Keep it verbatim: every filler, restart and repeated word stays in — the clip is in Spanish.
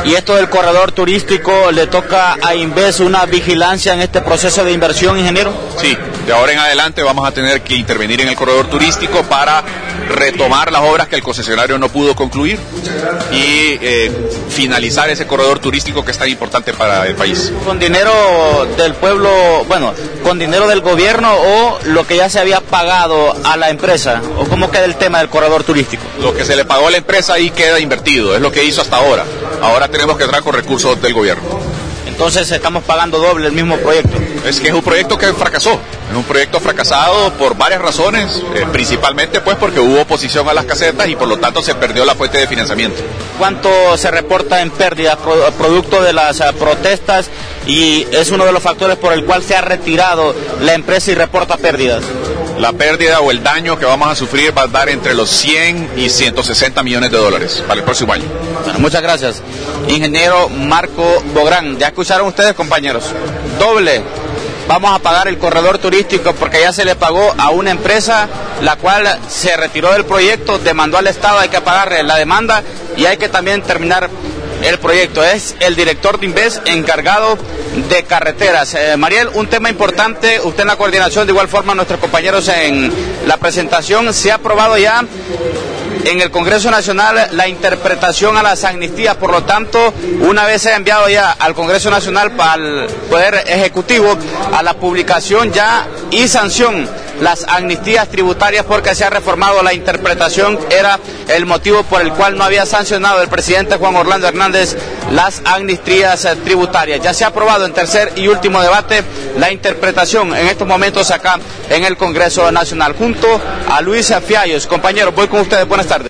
Y esto del corredor turístico, ¿le toca a Inves una vigilancia en este proceso de inversión, ingeniero? Sí, de ahora en adelante vamos a tener que intervenir en el corredor turístico para retomar las obras que el concesionario no pudo concluir y eh, finalizar ese corredor turístico que es tan importante para el país. ¿Con dinero del pueblo, bueno, con dinero del gobierno o lo que ya se había pagado a la empresa? ¿O cómo queda el tema del corredor turístico? Lo que se le pagó a la empresa ahí queda invertido, es lo que hizo hasta ahora. Ahora tenemos que entrar con recursos del gobierno. Entonces estamos pagando doble el mismo proyecto. Es que es un proyecto que fracasó, es un proyecto fracasado por varias razones, eh, principalmente pues porque hubo oposición a las casetas y por lo tanto se perdió la fuente de financiamiento. ¿Cuánto se reporta en pérdida pro, producto de las uh, protestas y es uno de los factores por el cual se ha retirado la empresa y reporta pérdidas? La pérdida o el daño que vamos a sufrir va a dar entre los cien y ciento sesenta millones de dólares para el próximo año. Bueno, muchas gracias. Ingeniero Marco Bográn, ya escucharon ustedes, compañeros, doble. Vamos a pagar el corredor turístico porque ya se le pagó a una empresa la cual se retiró del proyecto, demandó al Estado, hay que pagarle la demanda y hay que también terminar el proyecto. Es el director de Inves encargado de carreteras. Eh, Mariel, un tema importante, usted en la coordinación, de igual forma nuestros compañeros en la presentación, se ha aprobado ya en el Congreso Nacional la interpretación a las amnistías, por lo tanto, una vez se ha enviado ya al Congreso Nacional para el Poder Ejecutivo a la publicación ya y sanción las amnistías tributarias porque se ha reformado la interpretación, era el motivo por el cual no había sancionado el presidente Juan Orlando Hernández las amnistías tributarias. Ya se ha aprobado en tercer y último debate la interpretación en estos momentos acá en el Congreso Nacional, junto a Luis Fiallos. Compañeros, voy con ustedes, buenas tardes.